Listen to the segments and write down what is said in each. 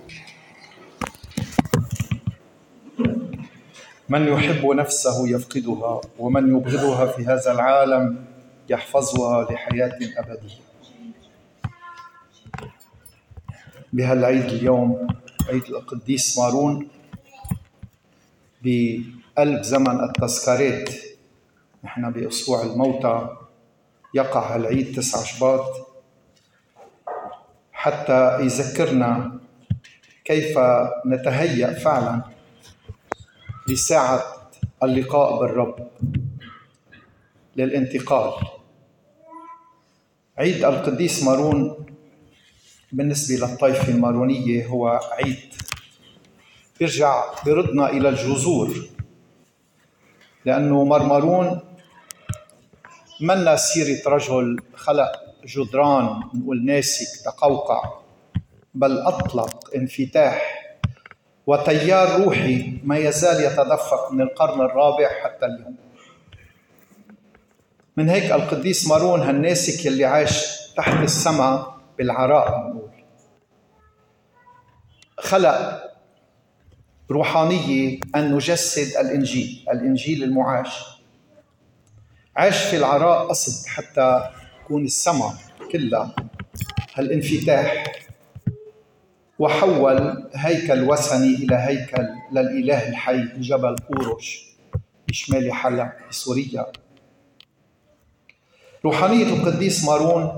من يحب نفسه يفقدها، ومن يبغضها في هذا العالم يحفظها لحياة أبدية. بهالعيد اليوم، عيد القديس مارون، بقلب زمن التذكارات، نحن بأسبوع الموتى، يقع هالعيد 9 شباط حتى يذكرنا كيف نتهيأ فعلا لساعة اللقاء بالرب، للانتقال. عيد القديس مارون بالنسبة للطائفة المارونية هو عيد بيردنا إلى الجذور، لأنه مارون منا سيرة رجل خلق جدران نقول ناسك تقوقع، بل أطلق انفتاح وتيار روحي ما يزال يتدفق من القرن الرابع حتى اليوم. من هيك القديس مارون هالناسك يلي عاش تحت السماء بالعراء، نقول خلق روحانية أن نجسد الإنجيل المعاش. عاش في العراء قصد حتى تكون السماء كلها هالانفتاح، وحول هيكل وثني إلى هيكل للإله الحي بجبل قورش بشمال حلب بسوريا. روحانية القديس مارون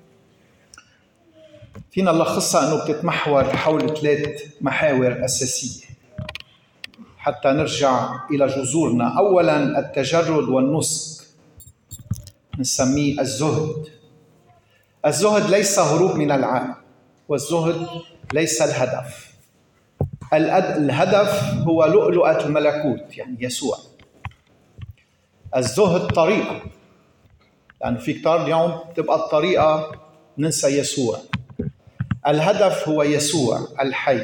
فينا نلخصها أنه بتتمحور حول 3 محاور أساسية حتى نرجع إلى جذورنا. أولاً التجرد والنسك، نسميه الزهد. الزهد ليس هروب من العالم، والزهد ليس الهدف. الهدف هو لؤلؤة الملكوت، يعني يسوع. الزهد طريقة، لأنه في كتار اليوم تبقى الطريقة ننسى يسوع. الهدف هو يسوع الحي.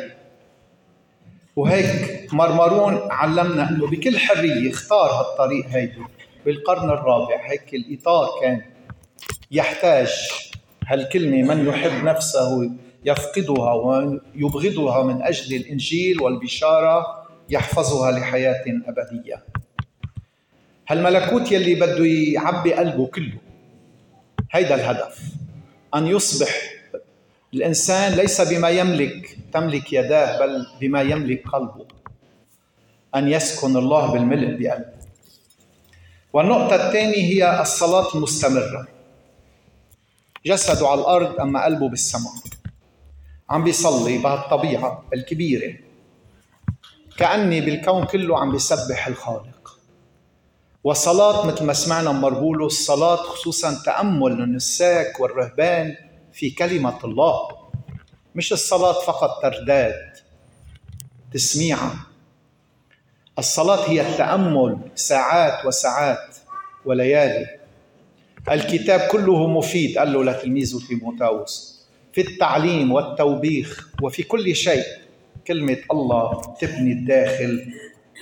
وهيك مارون علمنا أنه بكل حرية اختار هالطريق هيدي بالقرن الرابع. هيك الإطار كان يحتاج هالكلمة: من يحب نفسه يفقدها، ويبغضها من أجل الإنجيل والبشارة يحفظها لحياة أبدية. هالملكوت يلي بده يعبي قلبه كله، هيدا الهدف، أن يصبح الإنسان ليس بما تملك يداه، بل بما يملك قلبه، أن يسكن الله بالملء بقلبه. والنقطة الثانية هي الصلاة المستمرة. جسده على الأرض أما قلبه بالسماء، عم بيصلي بهالطبيعة الكبيرة، كأني بالكون كله عم بيسبح الخالق. والصلاة مثل ما سمعنا مربولو، الصلاة خصوصا تأمل النساك والرهبان في كلمة الله، مش الصلاة فقط ترداد تسميعة. الصلاة هي التأمل ساعات وساعات وليالي. الكتاب كله مفيد، قال له لتلميذه تيموثاوس، في التعليم والتوبيخ وفي كل شيء كلمة الله تبني الداخل.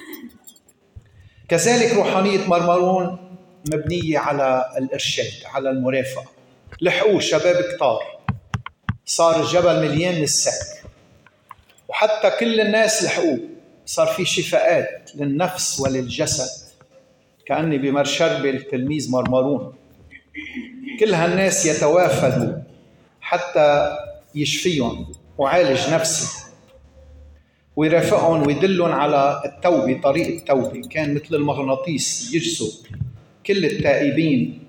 كذلك روحانية مارون مبنية على الإرشاد، على المرافقة. لحقوه شباب كتار، صار الجبل مليان نساك، وحتى كل الناس لحقوه، صار في شفاءات للنفس وللجسد، كأني بمرشربة التلميذ مارون. كل هالناس يتوافدوا حتى يشفيهم وعالج نفسي ويرافقهم ويدلهم على التوبة. طريق التوبة كان مثل المغناطيس يجذب كل التائبين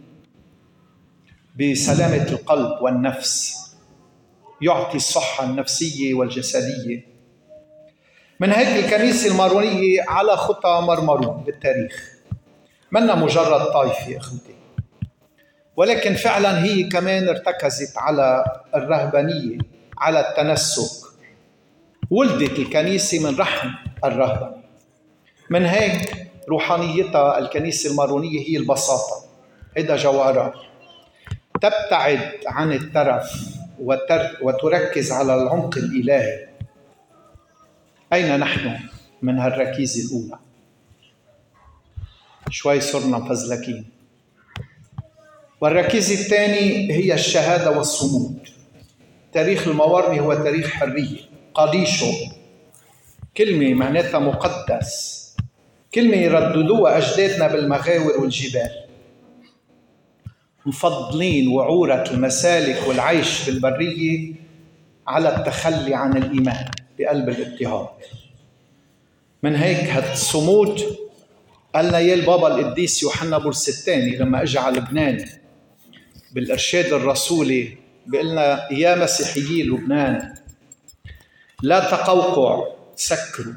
بسلامة القلب والنفس، يعطي الصحة النفسية والجسدية. من هيك الكنيسة المارونية على خطى مارون بالتاريخ، منا مجرد طائفة أخوتي، ولكن فعلا هي كمان ارتكزت على الرهبانية، على التنسك. ولدت الكنيسة من رحم الرهبنة. من هيك روحانيتها الكنيسة المارونية هي البساطة، هيدا جوهرها. تبتعد عن الترف وتركز على العمق الإلهي. أين نحن من هالركيزة الأولى؟ شوي صرنا مفزلكين. والركيزة الثانية هي الشهادة والصمود. تاريخ الموارنة هو تاريخ حرية، قاديشو، كلمة معناتها مقدس، كلمة يرددوها أجدادنا بالمغاور والجبال. مفضلين وعورة المسالك والعيش بالبرية على التخلي عن الإيمان بقلب الاضطهاد. من هيك هالصمود قالنا يا البابا القديس يوحنا بولس الثاني لما اجى على لبنان بالإرشاد الرسولي، بيقلنا يا مسيحيي لبنان لا تقوقع، سكروا،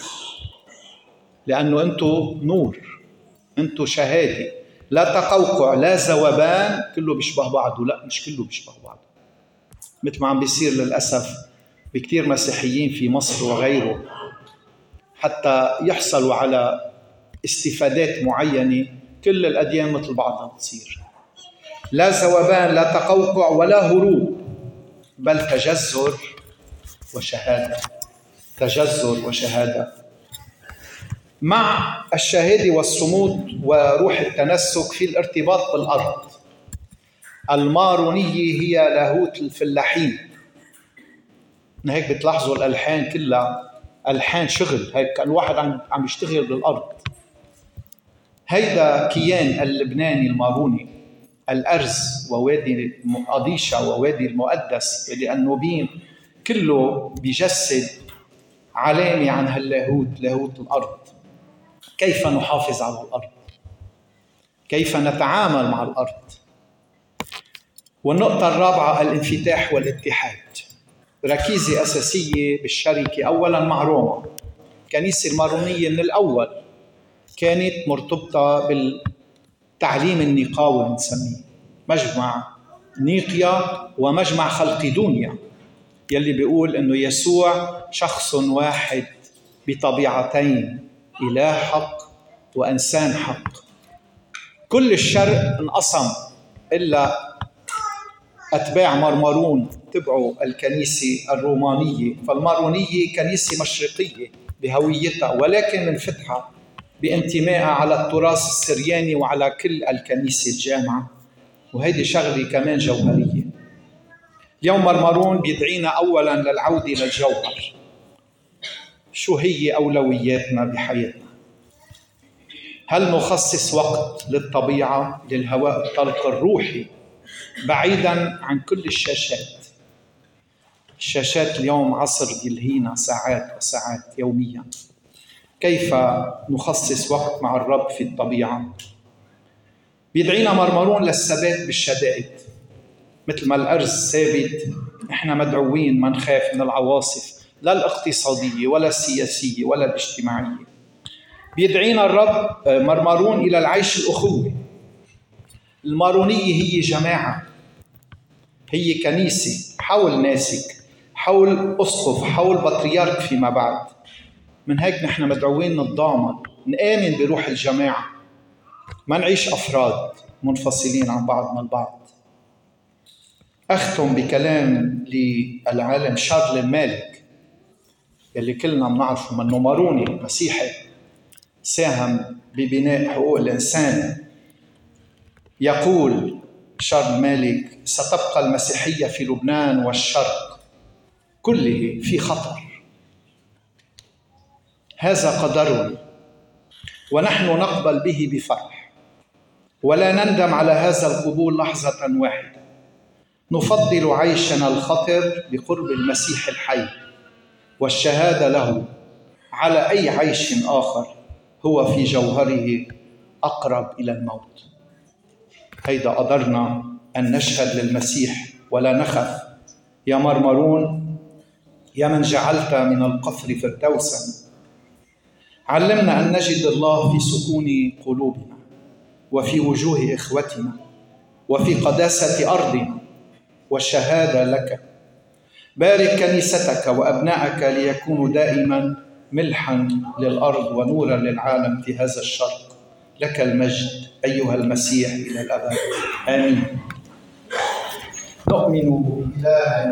لأنه أنتوا نور، أنتوا شهادة. لا تقوقع، لا ذوبان، كله بيشبه بعضه. لا، مش كله بيشبه بعضه، مثل ما عم بيصير للأسف بكتير مسيحيين في مصر وغيره، حتى يحصلوا على استفادات معينة. كل الأديان مثل بعضها بتصير. لا ذوبان، لا تقوقع، ولا هروب، بل تجذر وشهادة. تجذر وشهادة. مع الشهادة والصمود وروح التنسك في الارتباط بالأرض. المارونية هي لاهوت الفلاحين. من هيك بتلاحظوا الألحان كلها ألحان شغل، هيك الواحد عم يشتغل بالأرض. هيدا كيان اللبناني الماروني، الأرز ووادي قاديشا ووادي المقدس اللي النوبين، كله بيجسد علامة عن هاللاهوت، لاهوت الأرض. كيف نحافظ على الأرض؟ كيف نتعامل مع الأرض؟ والنقطة الرابعة الانفتاح والاتحاد. ركيزة أساسية بالشركة أولاً مع روما. الكنيسة المارونية من الأول كانت مرتبطة بالتعليم النيقاوي، بنسميه مجمع نيقيا ومجمع خلقيدونيا، يلي بيقول إنه يسوع شخص واحد بطبيعتين، إله حق وإنسان حق. كل الشرق انقسم إلا أتباع مرمرون تبعوا الكنيسة الرومانية. فالمارونية كنيسة مشرقية بهويتها، ولكن منفتحة بانتمائها على التراث السرياني وعلى كل الكنيسة الجامعة. وهيدي شغلة كمان جوهرية. اليوم مرمرون بيدعينا أولاً للعودة للجوهر. شو هي أولوياتنا بحياتنا؟ هل نخصص وقت للطبيعة، للهواء الطلق الروحي، بعيداً عن كل الشاشات؟ الشاشات اليوم عصر يلهينا ساعات وساعات يومياً. كيف نخصص وقت مع الرب في الطبيعة؟ بيدعينا مرمرون للثبات بالشدائد. مثل ما الأرز ثابت، إحنا مدعوين ما نخاف من العواصف، لا الاقتصادية ولا السياسية ولا الاجتماعية. بيدعينا الرب مرمرون إلى العيش الأخوي. المارونية هي جماعة، هي كنيسة حول ناسك، حول أسقف، حول بطريرك فيما بعد. من هيك نحن مدعوين نتضامن، نآمن بروح الجماعة، ما نعيش أفراد منفصلين عن بعضنا البعض. أختم بكلام للعالم شارل المالك، يلي كلنا بنعرفه، منه ماروني مسيحي ساهم ببناء حقوق الإنسان. يقول شارل المالك: ستبقى المسيحية في لبنان والشرق كله في خطر. هذا قدرنا ونحن نقبل به بفرح، ولا نندم على هذا القبول لحظة واحدة. نفضل عيشنا الخطر بقرب المسيح الحي والشهادة له على أي عيش آخر هو في جوهره أقرب إلى الموت. هيدا قدرنا أن نشهد للمسيح ولا نخف. يا مرمرون، يا من جعلت من القفر فردوسا، علمنا أن نجد الله في سكون قلوبنا وفي وجوه إخوتنا وفي قداسة أرضنا والشهادة لك. بارك كنيستك وأبنائك ليكونوا دائما ملحا للأرض ونورا للعالم في هذا الشرق. لك المجد أيها المسيح إلى الأبد. آمين. نؤمن بالله